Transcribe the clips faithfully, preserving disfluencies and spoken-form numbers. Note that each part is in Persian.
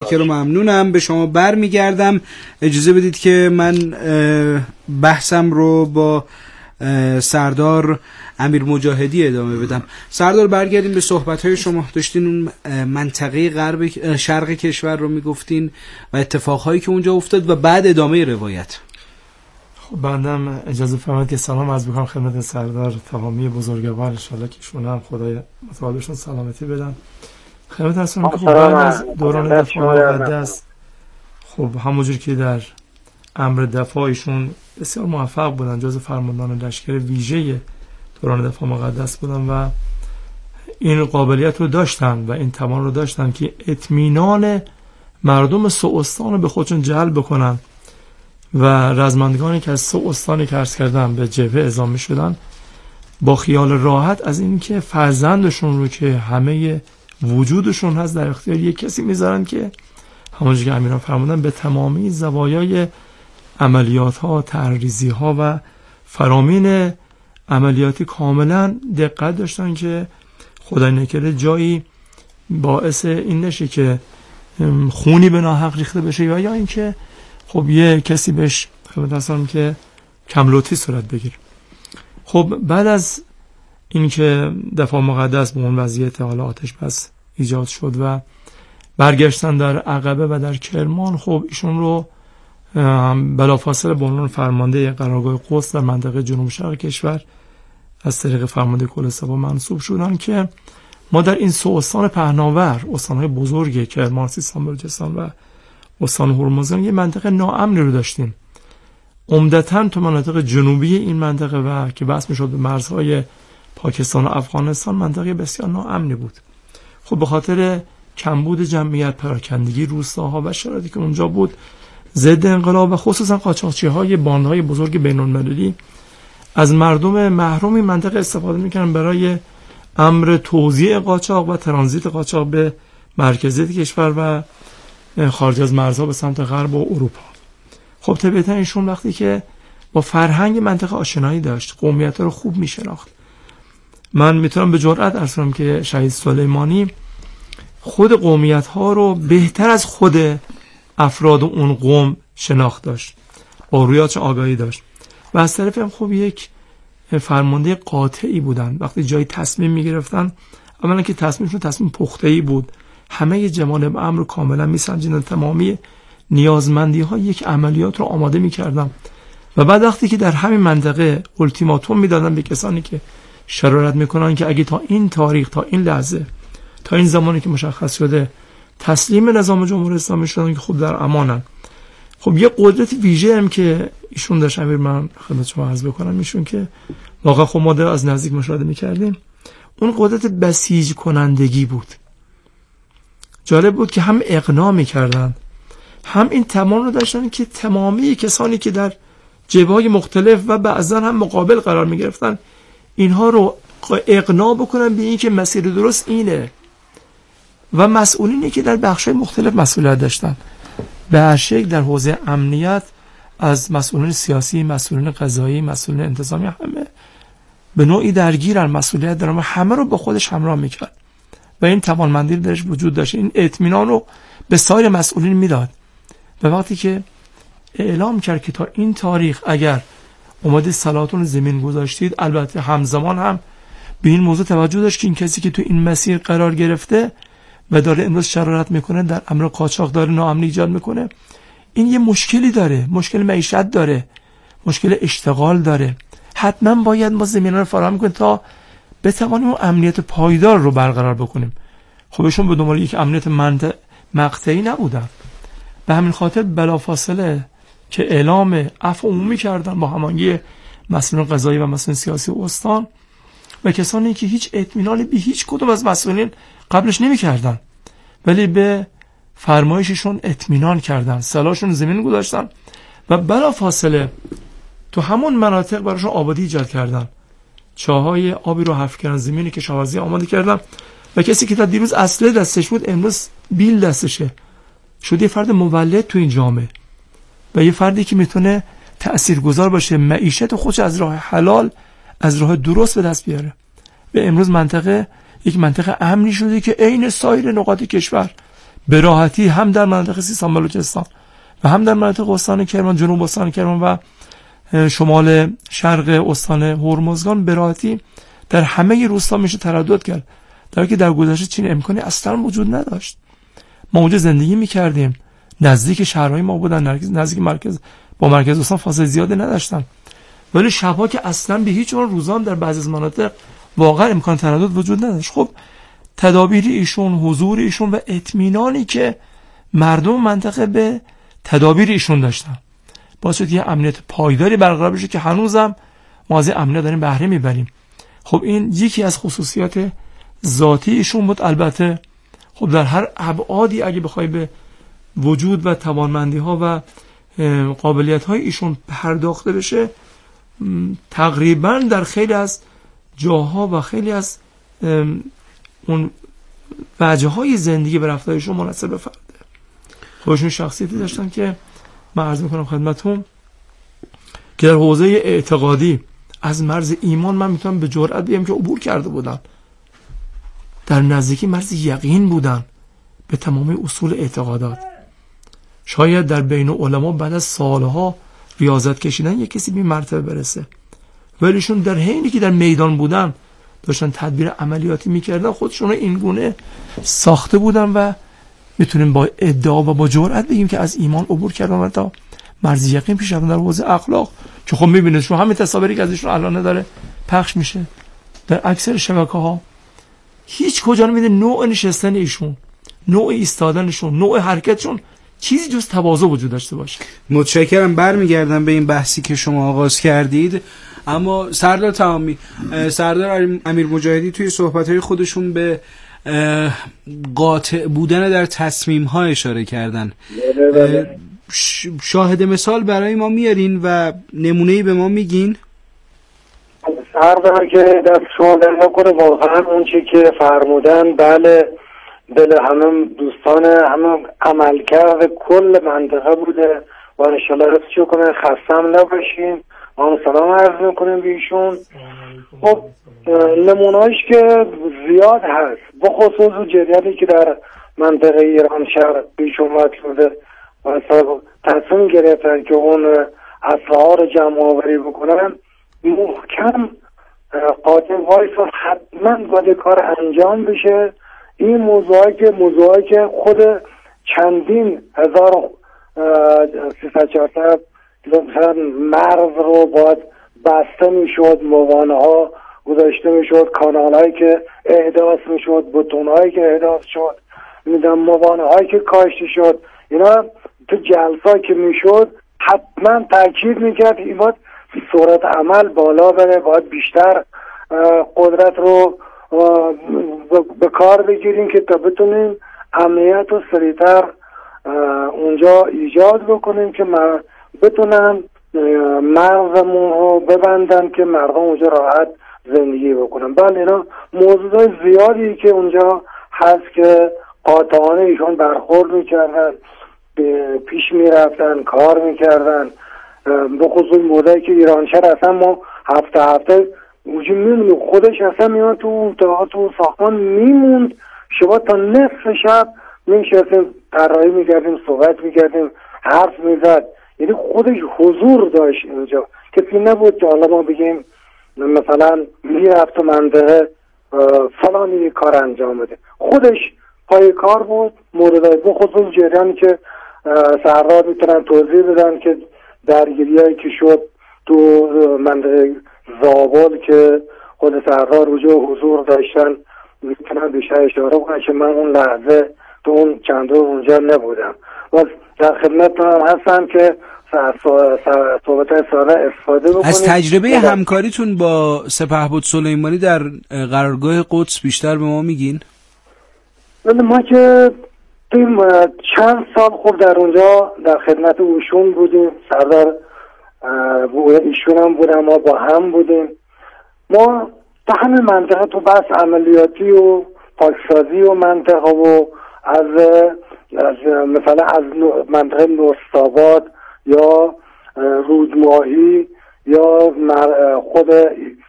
که رو ممنونم. به شما بر میگردم. اجازه بدید که من بحثم رو با سردار امیر مجاهدی ادامه بدم. سردار، برگردیم به صحبت‌های شما. داشتین اون منطقه غرب شرق کشور رو میگفتین و اتفاقهایی که اونجا افتاد و بعد ادامه روایت. خب بندم اجازه فرمایید که سلام عرض بکنم خدمت سردار تمامی بزرگوار، ان شاءالله که ایشون هم خدای متعالشون سلامتی بدن. خدمت هستم که خب بعد از دوران دفاع مقدس، خب همونجور که در امر دفاعشون بسیار موفق بودن، جز فرماندهان لشکر ویژه دوران دفاع مقدس بودن و این قابلیت رو داشتن و این توان رو داشتن که اطمینان مردم سه استان رو به خودشون جلب بکنن و رزمندگانی که از سه استانی که عرض کردم به جبهه اعزام شدن با خیال راحت از این که فرزندشون رو که همه وجودشون هست در اختیار یک کسی میذارن که همونجور که امیران فرمودن به تمامی زوایای عملیات ها، تحریزی ها و فرامین عملیاتی کاملا دقت داشتن که خدای نکرده جایی باعث این نشه که خونی به ناحق ریخته بشه یا یا اینکه خب یه کسی بهش خدمت هستم که کملوتی صورت بگیره. خب بعد از اینکه دفاع مقدس به اون وضعیت حالا آتش بس ایجاد شد و برگشتن در عقبه و در کرمان، خب ایشون رو بلافاصله به عنوان فرمانده قرارگاه قدس در منطقه جنوب شرق کشور از طریق فرمانده کل سپاه منصوب شدن که ما در این سه استان پهناور، استان‌های بزرگ کرمان، سیستان، بلوچستان و استان هرمزگان، یه منطقه ناامنی رو داشتیم. عمدتاً تو مناطق جنوبی این منطقه و که بحث می‌شد به مرزهای پاکستان و افغانستان، منطقه بسیار ناامنی بود. خب به خاطر کمبود جمعیت، پراکندگی روستاها و شرایطی که اونجا بود، ضد انقلاب و خصوصا قاچاقچی‌های باندهای بزرگ بین‌المللی از مردم محروم این منطقه استفاده می‌کردن برای امر توزیع قاچاق و ترانزیت قاچاق به مرکزیت کشور و خارج از مرزها به سمت غرب و اروپا. خب طبیعتا ایشون وقتی که با فرهنگ منطقه آشنایی داشت، قومیت‌ها رو خوب می‌شناخت. من میتونم به جرئت عرض کنم که شهید سلیمانی خود قومیت‌ها رو بهتر از خود افراد اون قوم شناخت داشت، با رویات آگاهی داشت و از طرف هم خب یک فرمانده قاطعی بودن. وقتی جای تصمیم میگرفتن، اولا که تصمیمشون تصمیم پخته‌ای بود، همه جوانب امر کاملا میسنجیدن، تمامی نیازمندی ها یک عملیات رو آماده میکردن و بعد وقتی که در همین منطقه التیماتوم میدادن به کسانی که شرارت میکنن که اگه تا این تاریخ، تا این لحظه، تا این زمانی که مشخص شده تسلیم نظام جمهوری اسلامی شدن که خوب در امانن. خب یه قدرت ویژه هم که ایشون داشت، امیر من خدمت شما عرض بکنم، ایشون که واقعا خب ما از نزدیک مشاهده میکردیم، اون قدرت بسیج کنندگی بود. جالب بود که هم اقناع میکردن، هم این توان رو داشتن که تمامی کسانی که در جبهه‌های مختلف و بعضا هم مقابل قرار میگرفتن اینها رو اقناع بکنن به این که مسیر درست اینه و مسئولینی که در بخش‌های مختلف مسئولیت داشتن به هر شکل در حوزه امنیت، از مسئولین سیاسی، مسئولین قضایی، مسئولین انتظامی، همه به نوعی درگیرن، مسئولیت دارن و همه رو با خودش همراه میکرد و این توانمندی درش وجود داشت. این اطمینان رو به سایر مسئولین میداد و وقتی که اعلام کرد که تا این تاریخ اگر اومدید صلاتون زمین گذاشتید، البته همزمان هم به این موضوع توجه داشت که این کسی که تو این مسیر قرار گرفته و داره امروز شرارت میکنه، در امر قاچاق داره ناامنی ایجاد میکنه، این یه مشکلی داره، مشکل معیشت داره، مشکل اشتغال داره، حتما باید ما زمینه رو فراهم کنیم تا بتوانیم امنیت پایدار رو برقرار بکنیم. خودشون به دنبال یک امنیت منطق مقطعی نبودن. به همین خاطر بلافاصله که اعلام عفو عمومی کردن با هماهنگی مسئولین قضایی و مسئولین سیاسی استان و کسانی که هیچ اطمینانی به هیچ کدوم از مسئولین قبلش نمی‌کردن، ولی به فرمایششون اطمینان کردن، سلاشون زمین گذاشتن و بلافاصله تو همون مناطق براشون آبادی ایجاد کردن، چاهای آبی رو حفر کردن، زمینی که کشاورزی آماده کردن و کسی که تا دیروز اصله دستش بود امروز بیل دستشه، شده یه فرد مولد تو این جامعه و یه فردی که میتونه تأثیرگذار باشه، معیشت خودش از راه حلال، از راه درست به دست بیاره. به امروز منطقه یک منطقه امنی شده که عین سایر نقاط کشور به راحتی هم در مناطق سیستان بلوچستان و هم در مناطق استان کرمان، جنوب استان کرمان و شمال شرق استان هرمزگان به راحتی در همه روستا میشه تردد کرد، در حالی که در گذشته چنین امکانی اصلا وجود نداشت. ما اونجا زندگی میکردیم، نزدیک شهرهای ما بودن، نزدیک مرکز با مرکز استان فاصله زیادی نداشتن، ولی شبها که اصلا به هیچ عنوان روزان در بعضی از مناطق واقعا امکان تردد وجود نداشت. خب تدابیر ایشون، حضور ایشون و اطمینانی که مردم منطقه به تدابیر ایشون داشتن باعث شد یه امنیت پایداری برقرار بشه که هنوزم ما از امنیت داریم بهره میبریم. خب این یکی از خصوصیات ذاتی ایشون بود. البته خب در هر ابعادی اگه بخوای به وجود و توانمندی ها و قابلیت های ایشون پرداخته بشه، تقریبا در خیلی از جاها و خیلی از اون وجه های زندگی و رفتارشون منحصر به فرده. خودشون شخصیتی داشتن که من عرض میکنم خدمتتون که در حوزه اعتقادی از مرز ایمان من میتونم به جرئت بگم که عبور کرده بودن، در نزدیکی مرز یقین بودن به تمامی اصول اعتقادات. شاید در بین علما بعد از سالها ریاضت کشیدن یک کسی به مرتبه برسه، ولیشون در حینی که در میدان بودن داشتن تدبیر عملیاتی میکردن، خودشون رو این گونه ساخته بودن و میتونیم با ادعا و با جرئت بگیم که از ایمان عبور کردن و تا مرز یقین پیش رفتن در حوزه اخلاق. که خب میبینید شما همین تصاویری که ازشون الان داره پخش میشه در اکثر شبکه‌ها، هیچ کجا نمیده نوع نشستن ایشون، نوع ایستادنشون، نوع حرکتشون چیزی جز تواضع وجود داشته باشه. متشکرم. برمیگردم به این بحثی که شما آغاز کردید، اما سردار تمامی، سردار امیر مجاهدی توی صحبت‌های خودشون به قاطع بودن در تصمیم‌ها اشاره کردن. شاهد مثال برای ما میارین و نمونه‌ای به ما میگین؟ سردار که دست شما در نکنه، واقعا اون چی که فرمودن بله دل همه دوستان همه عملکرد کل منطقه بوده و انشالله رفت کنه، خستم نباشیم. ما سلام عرض میکنیم بیشون. خب نمونهایش که زیاد هست، بخصوص و جریانی که در منطقه ایران شهر بیشون مطلوبه و تصمیم گرفتن که اون اسلحه رو جمع آوری بکنن، محکم قاطع وایس حتما باید کار انجام بشه. این موضوعی که موضوعی که خود چندین هزار سیصد چهارصد کیلومتر مرز رو باید بسته میشد، موانع ها گذاشته میشد، کانال هایی که احداث میشد، بتون هایی که احداث شد، میدونم موانع هایی که کاشته شد، اینا تو جلسه که میشد حتما تاکید میکرد این باید سرعت عمل بالا بره، باید بیشتر قدرت رو به کار بگیریم که تا بتونیم امنیت رو سریعتر اونجا ایجاد بکنیم که بتونن مرزمون رو ببندن که مردم اونجا راحت زندگی بکنن. بله اینا موضوع زیادی که اونجا هست که قاطعانه ایشون برخورد میکردن، پیش میرفتن، کار میکردن. به خصوص موضوعی که ایرانشهر اصلا ما هفته هفته وجود میمونیم، خودش اصلا میان تو تا تو ساختمان میموند، شما تا نصف شب میشستیم طراحی میکردیم، صحبت میکردیم، حرف میزد، یعنی خودش حضور داشت اینجا. کسی نبود که حالا ما بگیم مثلا میرفت تو منطقه فلانی کار انجام بده، خودش پای کار بود. مورد بخصوص جریانی که سردار میتونن توضیح بدن که درگیریایی که شد تو منطقه زابل که خود سردار اونجا حضور داشتن، میتونن بیشتر اشاره کنن که من اون لحظه تو اون چند روز اونجا نبودم. و در خدمتتون هستم که صحبت ساله استفاده بکنید. از تجربه همکاریتون با سپهبد سلیمانی در قرارگاه قدس بیشتر به ما میگین؟ ما که توی چند سال خوب در اونجا در خدمت اوشون بودیم، سردار ایشون هم بودن، ما با هم بودیم. ما تا همه منطقه تو بس عملیاتی و پاکسازی و منطقه و از, از مثلا از منطقه نورستاباد یا رودماهی یا خود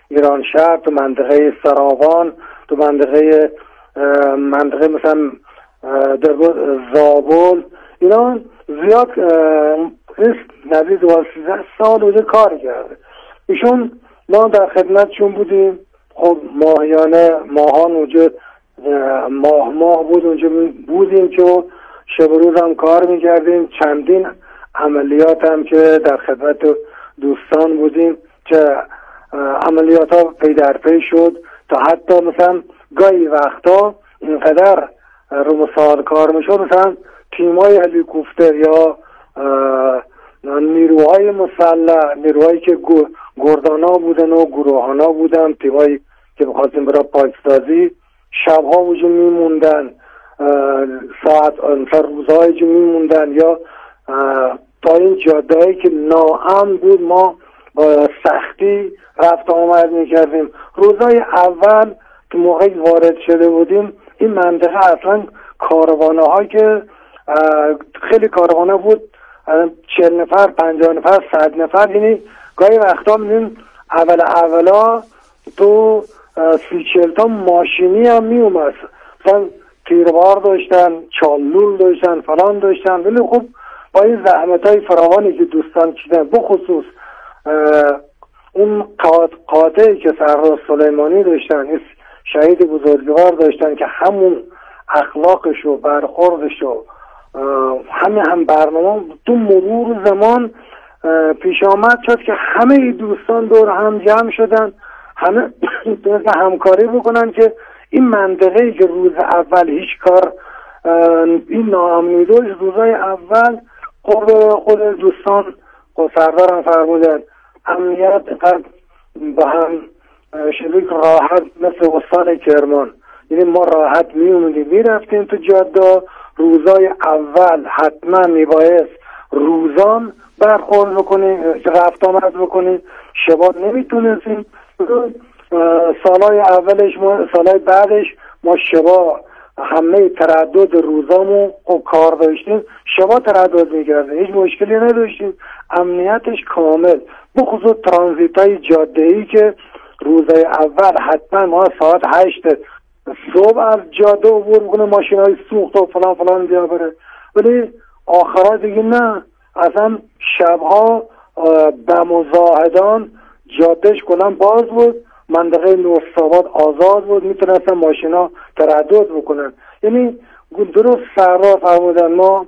ایرانشهر، تو منطقه سراوان، تو منطقه منطقه مثلا در زابل اینا زیاد نزدیک دوازده سال اونجا کار کرده. ایشون ما در خدمتشون بودیم. خب ماهیانه ماهان اونجا ماه ماه بود اونجا بودیم که شب روز هم کار میکردیم. چندین عملیات هم که در خدمت دوستان بودیم که عملیات ها پی در پی شد تا حتی مثلا گاهی وقتا اینقدر رو مساعد کار میشد مثلا تیمای هلیکوپتر یا نیروهای مسلح، نیروهایی که گردانا بودن و گروهانا بودن، تیمایی که بخواستیم برای پاکسازی شبها وجود میموندن، ساعت روزهای جو میموندن یا تا این جادهایی که ناامن بود ما با سختی رفت آمد میکردیم. روزهای اول که موقعی وارد شده بودیم این منطقه اصلا کاروانه هایی که خیلی کاروانه بود، چهل نفر، پنجاه نفر، صد نفر، یعنی گاهی وقتا میدیم اول اولا تو سی چهل تا ماشینی هم می اومد، مثلا تیربار داشتن، چالول داشتن، فلان داشتن. ولی خب با این زحمت های فراوانی که دوستان کشیدن، بخصوص اون قاطعی که سردار سلیمانی داشتن، شهید بزرگوار داشتن که همون اخلاقش و برخوردش و همه هم برنامه تو مرور زمان پیش آمد شد که همه دوستان دور هم جمع شدن، همه تونستن همکاری بکنن که این منطقه‌ای که روز اول هیچ کار این ناامنی داشت، روزای اول خود خود دوستان و سردارم فرمودن امنیت با هم شبیه راحت مثل استان کرمان، یعنی ما راحت می اومدیم می رفتیم تو جاده. روزای اول حتما میبایست روزان برخورد بکنیم، رفت آمد بکنیم، شبا نمیتونستیم. سالهای اولش ما سالهای بعدش ما شبا همه تردد روزامو و کار داشتیم، شبا تردد میکردیم، هیچ مشکلی نداشتیم، امنیتش کامل. بخصوص ترانزیت های جاده ای که روزهای اول حتما ما ساعت هشت صبح از جاده عبور بکنه، ماشین های سوخت و فلان فلان بیا بره. ولی آخرها دیگه نه، اصلا شبها به مزاحدان جادهش کنن باز بود، منطقه نوستاباد آزاد بود، میتونستن ماشین ها تردد بکنن. یعنی درست سردار فرمودن ما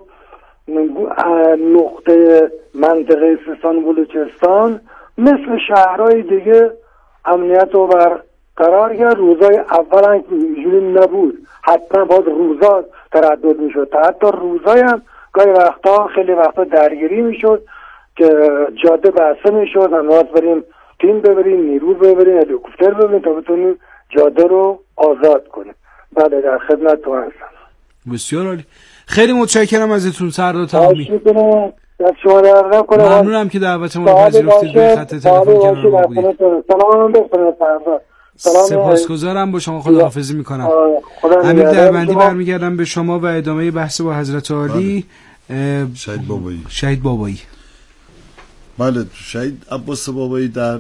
نقطه منطقه سیستان بلوچستان مثل شهرهای دیگه امنیت رو برقرار کرد. روزای اول هم اینجوری نبود، حتما باید روزا تردد میشد، تا حتی روزای هم گاهی وقتا خیلی وقتا درگیری میشد که جاده بسته میشد، هم باید بریم تیم ببریم، نیرو ببریم، هلیکوپتر ببریم تا بتونیم جاده رو آزاد کنیم. بله در خدمت تو هستم. بسیار عالی، خیلی متشکرم ازتون سردار تمامی. ممنونم که دعوت ما رو پذیرفتید، به خط تلفن کنار بودید. سلام بفرمایید سردار. سپاسگزارم، با شما خداحافظی میکنم. امیر دربندی برمیگردم به شما و ادامه بحث با حضرت عالی. شهید بابایی شهید بابایی بله، شهید عباس بابایی در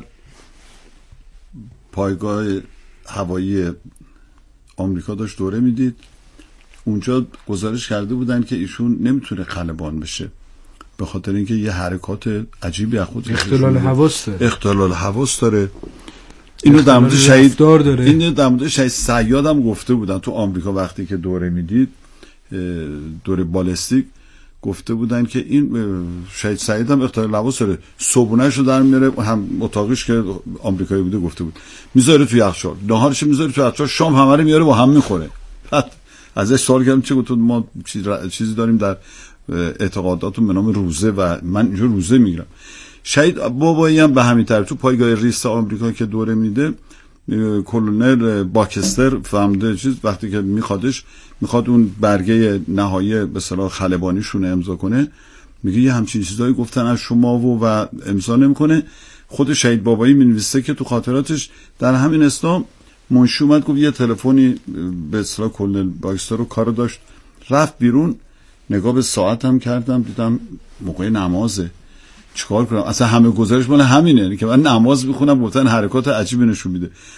پایگاه هوایی آمریکا داشت دوره میدید. اونجا گزارش کرده بودن که ایشون نمیتونه خلبان بشه به خاطر اینکه یه حرکات عجیبی از خودش اختلال حواس داره اختلال حواس داره اینو در مورد شهید داره. اینو در مورد شهید صیاد هم گفته بودن تو آمریکا وقتی که دوره میدید، دوره بالستیک، گفته بودن که این شهید صیاد هم اختلال حواس داره، صبحونه‌اش رو در میاره، هم اتاقش که آمریکایی بوده گفته بود میذاره تو یخچال، نهارش میذاره تو یخچال، شام همه رو میاره با هم میخوره. ازش سوال کردم چه گفت ما چیزی داریم در اعتقاداتون به نام روزه و من اینجا روزه میگیرم. شهید بابایی هم به همین طرف تو پایگاه ریس آمریکا که دوره میده، کلونل باکستر فهمده چیز وقتی که میخوادش میخواد اون برگه نهایی به اصطلاح خلبانیشون امضا کنه، میگه یه همچین چیزایی گفتن از شما و و امضا نمیکنه. خود شهید بابایی مینویسه که تو خاطراتش در همین اسلام منشی اومد گفت یه تلفنی به اصطلاح کلونل باکستر رو کارو داشت، رفت بیرون، نگاه به ساعت هم کردم دیدم موقع نمازه، چیکار کنم؟ اصلا همه گزارش مال همینه که من نماز میخونم گفتن حرکات عجیبی نشون میده.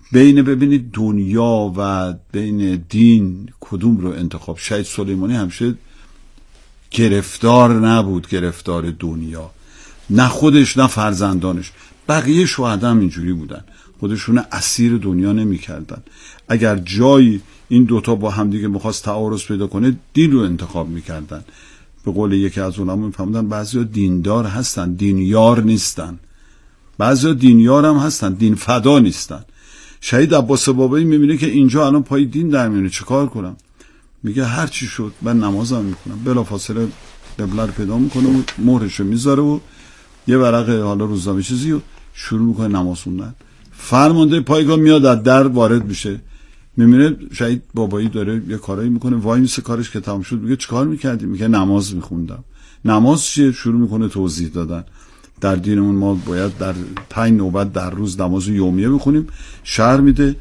بین ببینید دنیا و بین دین کدوم رو انتخاب. شهید سلیمانی همیشه گرفتار نبود، گرفتار دنیا، نه خودش نه فرزندانش. بقیه شهدا هم اینجوری بودن، خودشون اسیر دنیا نمی کردن. اگر جایی این دوتا با همدیگه میخواست تعارض پیدا کنه دین رو انتخاب میکردن. به قول یکی از علما میفهمدن بعضیا دیندار هستن دینیار نیستن، بعضیا دینیار هم هستن دین فدا نیستن. شهید عباس بابایی میبینه که اینجا الان پای دین در میونه، چه کار کنم؟ میگه هر چی شد من نمازم میکنم. بلافاصله قبله رو پیدا میکنه و مهرشو میذاره و یه ورق حالا روزنامه چیزی و شروع میکنه نماز خوندن. فرمانده پایگاه میاد از در وارد میشه، میبینه شهید بابایی داره یه کارایی میکنه، وای میسه کارش که تمام شد میگه چیکار میکردی؟ میگه نماز میخوندم. نماز چیه؟ شروع میکنه توضیح دادن. در دینمون ما باید در پنج نوبت در روز نماز یومیه بخونیم. شرح میده.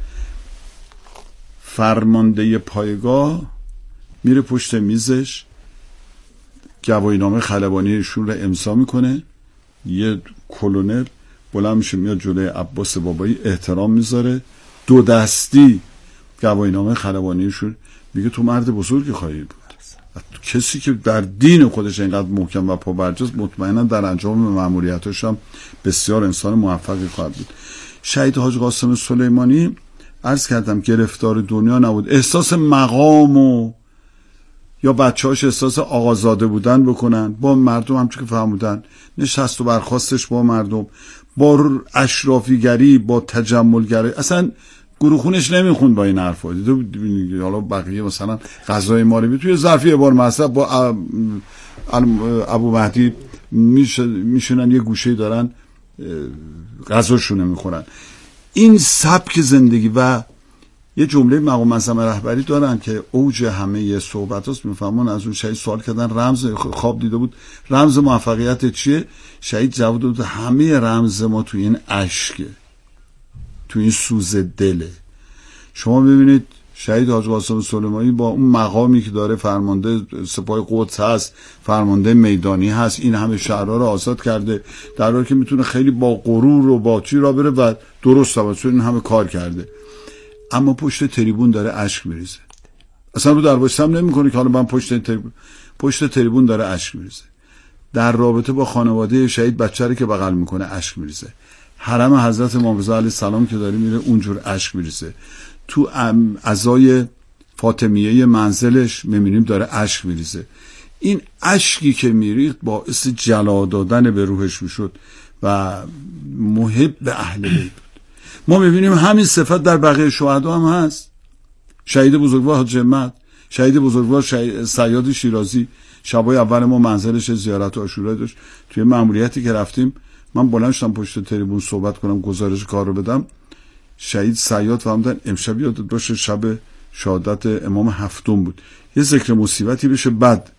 فرمانده پایگاه میره پشت میزش، گواهینامه خلبانی ایشون رو امضا میکنه. یه کلونل بلند میشه میاد جلوی عباس بابایی احترام میذاره، دو دستی گواهینامه خلبانی ایشون. میگه تو مرد بزرگی خواهی بود. کسی که در دین خودش اینقدر محکم و پابرجاست مطمئنا در انجام مأموریتاش هم بسیار انسان موفقی خواهد بود. شهید حاج قاسم سلیمانی عرض کردم گرفتار دنیا نبود. احساس مقام و یا بچه‌هاش احساس آقازاده بودن بکنن با مردم، همچون که فهمودن نشست و برخاستش با مردم، با اشرافیگری، با تجملگری، اصلا گروخونش نمیخوند با این حرفا. دیدو حالا بقیه مثلا غذای ما رو توی ظرفی بار مصرف با ابو مهدی میشونن یه گوشه دارن غذاشونه میخورن. این سبک زندگی و یه جمله مقام معظم رهبری دارن که اوج همه صحبت هاست. میفهمون از اون شهید سوال کردن رمز خواب دیده بود، رمز موفقیت چیه؟ شهید جواب داد همه رمز ما تو این عشقه، تو این سوز دله. شما ببینید شهید حاج قاسم سلیمانی با اون مقامی که داره، فرمانده سپاه قدس هست، فرمانده میدانی هست، این همه شهرها رو آزاد کرده، در حالی که میتونه خیلی با غرور و با چی را بره و درست هم چون این همه کار کرده، اما پشت تریبون داره اشک میریزه. اصلا رو درباشتم نمیکنه که حالا من پشت تریبون پشت تریبون داره اشک میریزه. در رابطه با خانواده شهید بچه رو که بغل میکنه اشک میریزه. حرم حضرت امام رضا علیه السلام که داره میره اونجور اشک میریزه. تو عزای فاطمیه منزلش میبینیم داره اشک میریزه. این اشکی که میریخت باعث جلا دادن به روحش میشد و محب به اهل بیت بود. ما میبینیم همین صفت در بقیه شهدا هم هست. شهید بزرگوار حاج همت، شهید بزرگوار صیاد شیرازی، شبای اول ما منزلش زیارت و عاشورا داشت. توی مأموریتی که رفتیم من بلند شدم پشت تریبون صحبت کنم، گزارش کار رو بدم. شهید صیاد فهمیدن امشب یادت باشه شب شهادت امام هفتم بود، یه ذکر مصیبتی بشه، بعد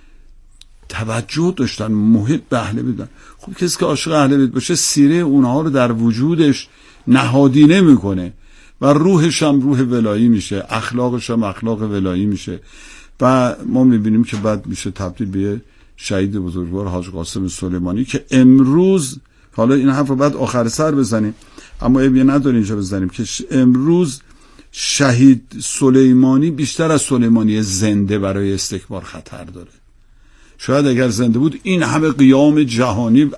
توجه داشتن، محب به اهل بیت. خب کسی که عاشق اهل بیت باشه سیره اونها رو در وجودش نهادینه میکنه و روحش هم روح ولایی میشه، اخلاقش هم اخلاق ولایی میشه و ما میبینیم که بعد میشه تبدیل به شهید بزرگوار حاج قاسم سلیمانی که امروز، حالا این حرف رو بعد آخر سر بزنیم اما عیبی نداره اینجا بزنیم که امروز شهید سلیمانی بیشتر از سلیمانی زنده برای استکبار خطر داره. شاید اگر زنده بود این همه قیام جهانی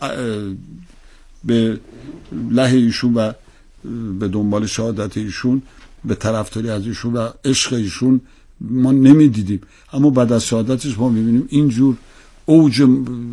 به لحه ایشون و به دنبال شهادت ایشون، به طرفداری از ایشون و عشق ایشون ما نمیدیدیم، اما بعد از شهادتش ما میبینیم اینجور اوج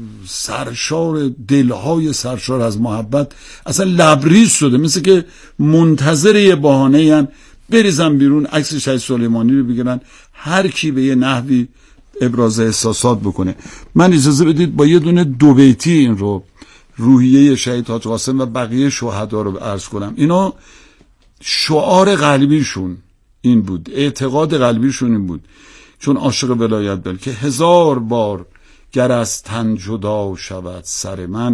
سرشار، دلهای سرشار از محبت اصلا لبریز شده، مثل که منتظر یه بهانه هن بریزن بیرون عکس شهید سلیمانی رو بگیرن، هر کی به یه نحوی ابراز احساسات بکنه. من اجازه بدید با یه دونه دو بیتی این رو روحیه شهید حاج قاسم و بقیه شهدا رو عرض کنم. اینا شعار قلبیشون این بود، اعتقاد قلبیشون این بود، چون عاشق ولایت بل که هزار بار گر از تن جدا شود سر من،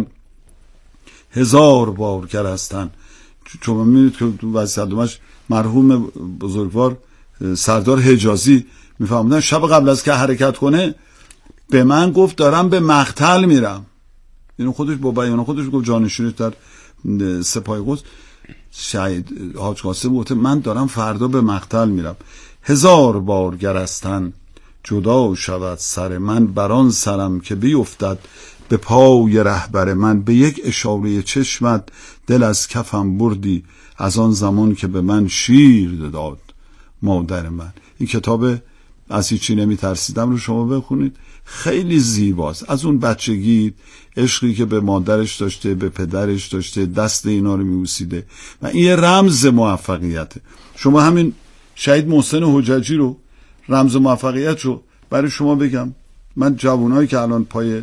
هزار بار گر از تن. چون می‌بینید که تو وصیت‌نامه‌اش مرحوم بزرگوار سردار حجازی میفهمدن شب قبل از که حرکت کنه به من گفت دارم به مقتل میرم. اینو خودش با بیان خودش گفت، جانشینش در سپاه قدس. شهید حاج قاسم گفته من دارم فردا به مقتل میرم، هزار بار گرستن جدا شود سر من، بران سرم که بیفتد به پای رهبر من، به یک اشاره چشمت دل از کفم بردی، از آن زمان که به من شیر داد مادر من. این کتاب از هیچی نمی ترسیدم رو شما بخونید، خیلی زیباست. از اون بچگی عشقی که به مادرش داشته، به پدرش داشته، دست اینا رو میبوسیده و این یه رمز موفقیته. شما همین شهید محسن حججی رو، رمز موفقیت رو برای شما بگم. من جوانایی که الان پای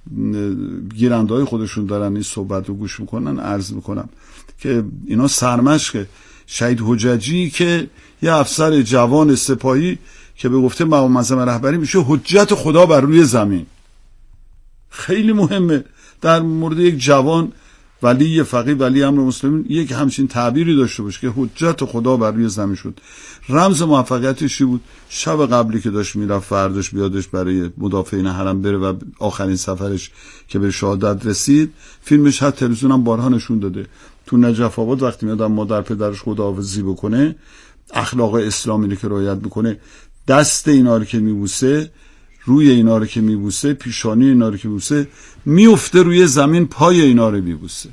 گیرندهای خودشون دارن این صحبت رو گوش میکنن عرض میکنم که اینا سرمشق شهید حججی که یه افسر جوان سپاهی که به گفته مقام معظم رهبری میشه حجت خدا بر روی زمین. خیلی مهمه در مورد یک جوان ولی فقیه ولی امر مسلمین یک همچین تعبیری داشته باشه که حجت خدا بر روی زمین شد. رمز موفقیتش بود شب قبلی که داشت میرفت فرداش بیادش برای مدافعین حرم بره و آخرین سفرش که به شهادت رسید، فیلمش هر تلویزیون هم بارها نشون داده. تو نجف آباد وقتی میاد مادر پدرش خداحافظی بکنه، اخلاق اسلامی رو که رعایت میکنه، دست اینا رو که میبوسه، روی اینا رو که میبوسه، پیشانی اینا رو که میبوسه، میفته روی زمین، پای اینا رو میبوسه،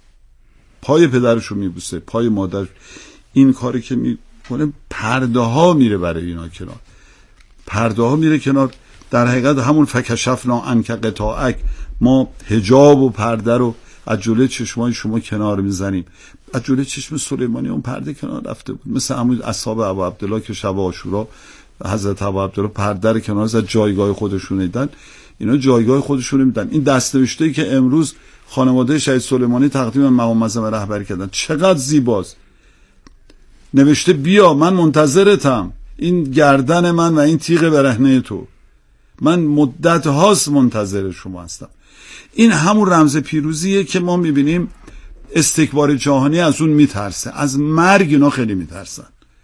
پای پدرش رو میبوسه، پای مادر. این کاری که میکنه پرده ها میره برای اینا کنار، پرده ها میره کنار. در حقیقت همون فکشفنا عنک غطاءک، ما حجاب و پرده رو از جلوی چشمای شما کنار میزنیم. از جلوی چشم سلیمانی اون پرده کنار رفته بود، مثل همون اصحاب ابو عبدالله که شب عاشورا حضرت ابو عبدالله پرده رو کنار زد، جایگاه خودشون میدن. اینا جایگاه خودشون میدن. این دستنوشته‌ای که امروز خانواده شهید سلیمانی تقدیم مقام معظم رهبری کردن چقدر زیباست. نوشته بیا من منتظرتم، این گردن من و این تیغ برهنه تو، من مدت هاست منتظر شما هستم. این همون رمز پیروزیه که ما میبینیم استکبار جهانی از اون میترسه، از مرگ اینا خیلی میترسن.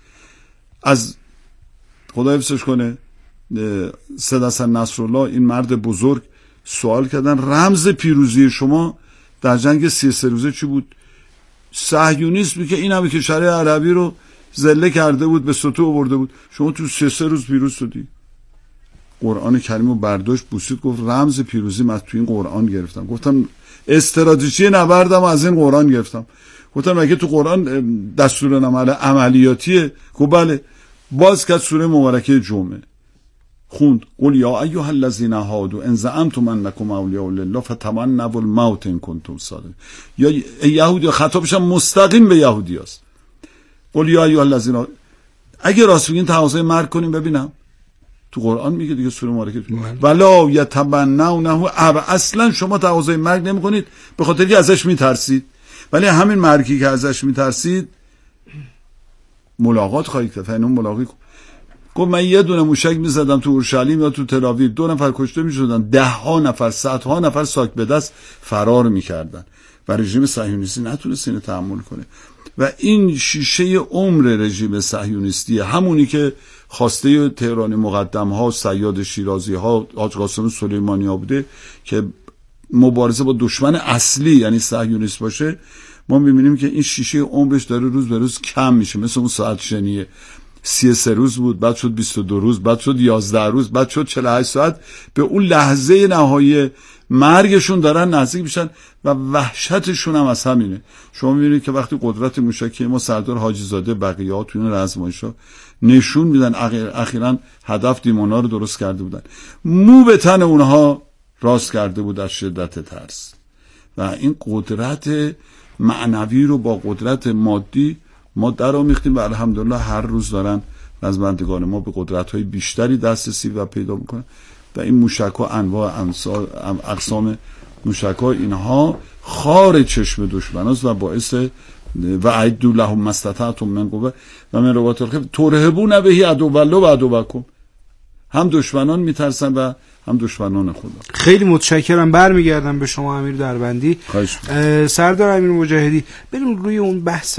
از خدا حفظش کنه سید حسن نصرالله، این مرد بزرگ، سوال کردن رمز پیروزی شما در جنگ سی و سه روزه چی بود؟ صهیونیسم که این همه کشور عربی رو ذله کرده بود، به سطوح آورده بود، شما تو سی و سه روز پیروز شدی. قرآن کریم رو برداشت بوسید، گفت رمز پیروزی من تو این قرآن گرفتم. گفتم استراتژی نبردم از این قرآن گرفتم. گفتم مگه تو قرآن دستور عمل عملیاتیه؟ گفت بله. باز که سوره مبارکه جمعه خوند قل یا ایها الذین هادوا ان زعمتم انکم اولیاء لله فتمنوا الموت ان کنتم صادقین. یا یهودی خطابش هم مستقیم به یهودی است. قل یا ایها الذین، اگه راست میگین تقاضای مرگ کنیم ببینم. تو قرآن میگه دیگه سوره مبارکه ولا یتمنونه، اصلا شما تقاضای مرگ نمیکنید به خاطر که ازش میترسید، ولی همین مرگی که ازش میترسید ملاقات خواهید کرد. فینون ملاقات گفت من یه دونه موشک میزدم تو اورشلیم یا تو تل‌آویو، دو نفر کشته میشدن، ده ها نفر صدها نفر ساک به دست فرار میکردن و رژیم صهیونیستی نتونست اینو تحمل کنه. و این شیشه عمر رژیم صهیونیستی، همونی که خواسته تهران مقدم ها، صیاد شیرازی ها، حاج قاسم سلیمانی ها بوده که مبارزه با دشمن اصلی یعنی صهیونیست باشه. ما میبینیم که این شیشه عمرش داره روز به روز کم میشه. مثل اون ساعت شنیه سی و سه روز بود، بعد شد بیست و دو روز، بعد شد یازده روز، بعد شد چهل و هشت ساعت. به اون لحظه نهایی مرگشون دارن نزدیک میشن و وحشتشون هم از همینه. شما میبینید که وقتی قدرت موشکی ما سردار حاجی زاده بقیه ها تو این رزمایش‌ها نشون میدن اخیراً هدف دیمونا رو درست کرده بودن، مو به تن اونها راست کرده بود از شدت ترس. و این قدرت معنوی رو با قدرت مادی ما در آمیختیم و الحمدلله هر روز دارن رزمندگان ما به قدرت‌های بیشتری دسترسی و پیدا میکنن. و این موشک‌ها انواع اقسام موشک‌ها اینها خار چشم دشمناست و باعث و اعدوا لهم ما استطعتم من قوة و من رباط الخیل ترهبون به عدو الله و عدوکم. هم دشمنان میترسن و هم دشمنان خدا. خیلی متشکرم. برمیگردم به شما امیر دربندی. سردار امیر مجاهدی، بریم روی اون بحث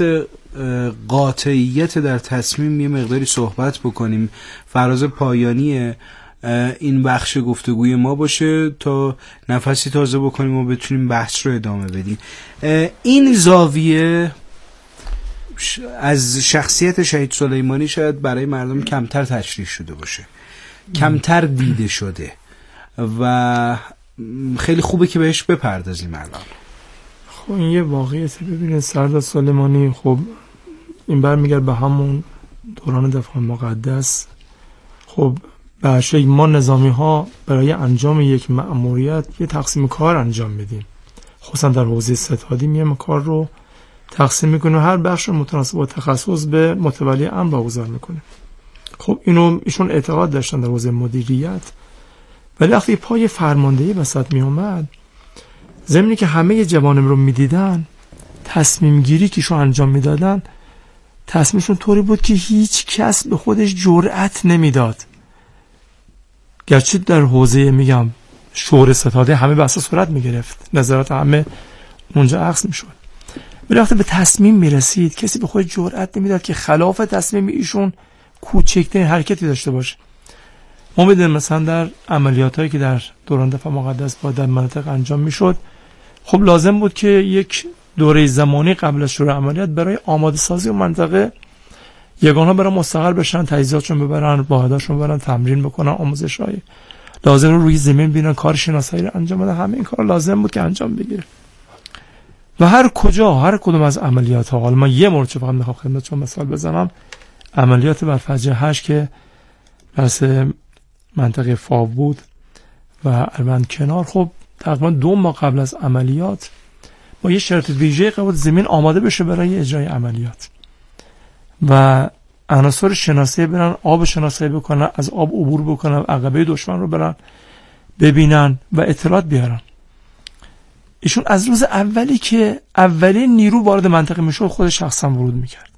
قاطعیت در تصمیم یه مقداری صحبت بکنیم. فراز پایانی این بخش گفتگوی ما باشه تا نفسی تازه بکنیم و بتونیم بحث رو ادامه بدیم. این زاویه از شخصیت شهید سلیمانی شاید برای مردم کمتر تشریح شده باشه، کمتر دیده شده و خیلی خوبه که بهش بپردازیم الان. خب این یه واقعیت. ببینید سردار سلیمانی خب این برمیگرد به همون دوران دفاع مقدس. خب به شکل ما نظامی ها برای انجام یک مأموریت یه تقسیم کار انجام میدیم، خصوصا در حوزه ستادی میام کار رو تقسیم میکنیم، هر بخش رو متناسب با تخصص به متولی امر واگذار میکنیم. خب اینو ایشون اعتقاد داشتن در حوزه مدیریت، ولی وقتی پای فرماندهی وسط می اومد، زمینی که همه جوانم رو میدیدن، تصمیم گیری که ایشون انجام میدادن تصمیمشون طوری بود که هیچ کس به خودش جرأت نمیداد. گرچه در حوزه میگم شورای ستاده همه بحثا صورت میگرفت، نظرات همه اونجا عکس میشد، ولی وقتی به تصمیم میرسید کسی به خود جرأت نمیداد که خلاف تصمیم ایشون کوچکترین حرکتی داشته باشه. ما میدونیم مثلا در عملیاتایی که در دوران دفاع مقدس با در مناطق انجام میشد، خب لازم بود که یک دوره زمانی قبل از شروع عملیات برای آماده سازی اون منطقه یگانها برای مستقر بشن، تجهیزاتشون ببرن، واحداشون ببرن، تمرین بکنن، آموزش‌های لازم رو روی زمین ببینن، کار شناسایی رو انجام بدن. همه این کار لازم بود که انجام بگیره. و هر کجا هر کدوم از عملیات ها، حالا من یه مورد فقط میخوام خدمتتون مثال بزنم، عملیات بر فجر هشت که پس منطقه فاو بود و اروند کنار، خب تقریبا دو ماه قبل از عملیات با یه شرط ویژه قرار زمین آماده بشه برای اجرای عملیات و عناصر شناسایی برن، آب شناسایی بکنن، از آب عبور بکنن، عقبه دشمن رو برن ببینن و اطلاعات بیارن. ایشون از روز اولی که اولین نیرو وارد منطقه میشد خود شخصا ورود میکرد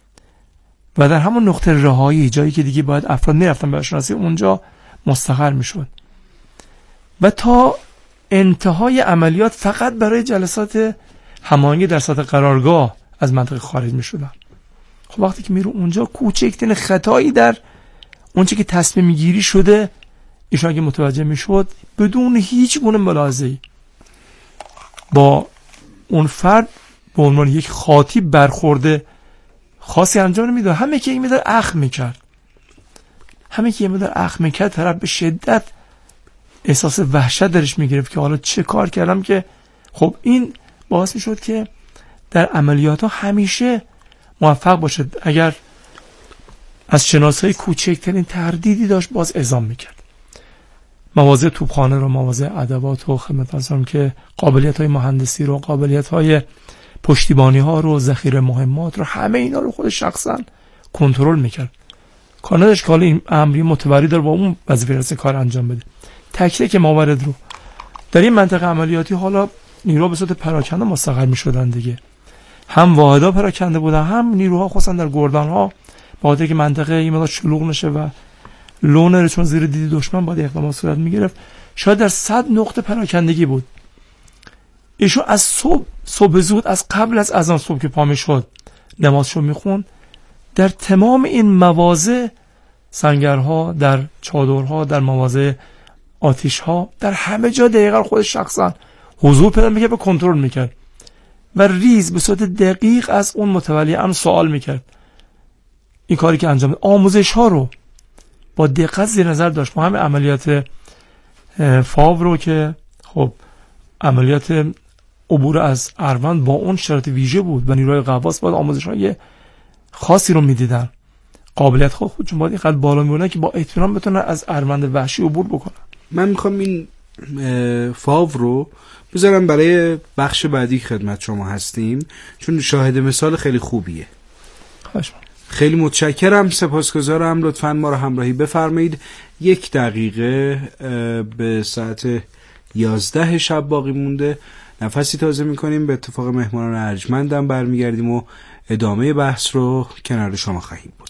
و در همون نقطه رهایی، جایی که دیگه باید افراد میرفتن برای شناسی، اونجا مستقر میشد و تا انتهای عملیات فقط برای جلسات هماهنگی در سطح قرارگاه از منطقه خارج میشدن. خب وقتی که میرو اونجا کوچکترین خطایی در اونچه که تصمیم گیری شده ایشون اگه متوجه میشد بدون هیچ گونه ملاحظه‌ای با اون فرد به عنوان یک خاطی برخورده خاصی انجام نمیداد، همه که این میدار اخم میکرد همه که این میدار اخم میکرد طرف به شدت احساس وحشت درش میگرفت که حالا چه کار کردم که خب این باعث میشد که در عملیات ها همیشه موفق باشد. اگر از شناسایی کوچکترین تردیدی داشت باز اعزام میکرد. مواضع توپخانه رو، مواضع ادوات و خدمت ارزم که قابلیت های مهندسی رو، قابلیت های پشتیبانی ها رو، ذخیره مهمات رو، همه اینا رو خود شخصا کنترل میکرد. کار نداشت که حالا این امری متوری داره با اون وظیفه رسه کار انجام بده. تک تک موارد رو در این منطقه عملیاتی حالا نیروها به صورت پراکنده مستقر میشدن دیگه، هم واحدها پراکنده بودن، هم نیروها خصوصا در گردانها، با خاطر که منطقه این مقدار شلوغ نشه و لونه چون زیر دید دشمن باید اقدامات صورت میگرفت، شاید در صد نقطه پراکندگی بود. ایشون از صبح صبح زود، از قبل از اذان صبح که پا میشد نمازشو میخوند، در تمام این مواضع، سنگرها، در چادرها، در مواضع آتیشها، در همه جا دقیقا خود شخصا حضور پیدا میکرد و کنترل میکرد و ریز به صورت دقیق از اون متولی امر سوال میکرد. این کاری که انجام داد، آموزش ها رو با دقت زیر نظر داشت. ما همه عملیات فاو رو که خب عملیات عبور از اروند با اون شرط ویژه بود و نیروهای قواس باید آموزش های خاصی رو میدیدن، قابلیت خود خودشون باید اینقدر بالا میبرن که با اطمینان بتونن از اروند وحشی عبور بکنن. من میخوام این فاو رو بذارم برای بخش بعدی خدمت شما هستیم، چون شاهد مثال خیلی خوبیه. خواهش می‌کنم. خیلی متشکرم، سپاسگزارم. لطفاً ما رو همراهی بفرمایید. یک دقیقه به ساعت یازده شب باقی مونده، نفسی تازه میکنیم، به اتفاق مهمانان ارجمندم برمیگردیم و ادامه بحث رو کنار شما خواهیم بود.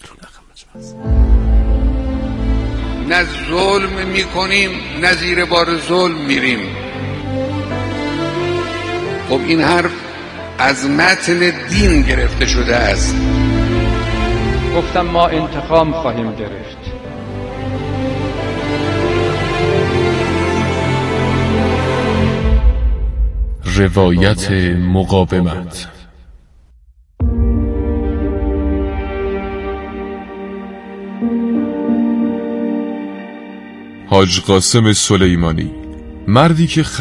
نه ظلم میکنیم نه زیر بار ظلم میریم. خب این حرف از متن دین گرفته شده است. گفتم ما انتقام خواهیم گرفت. روایت مقاومت. حاج قاسم سلیمانی، مردی که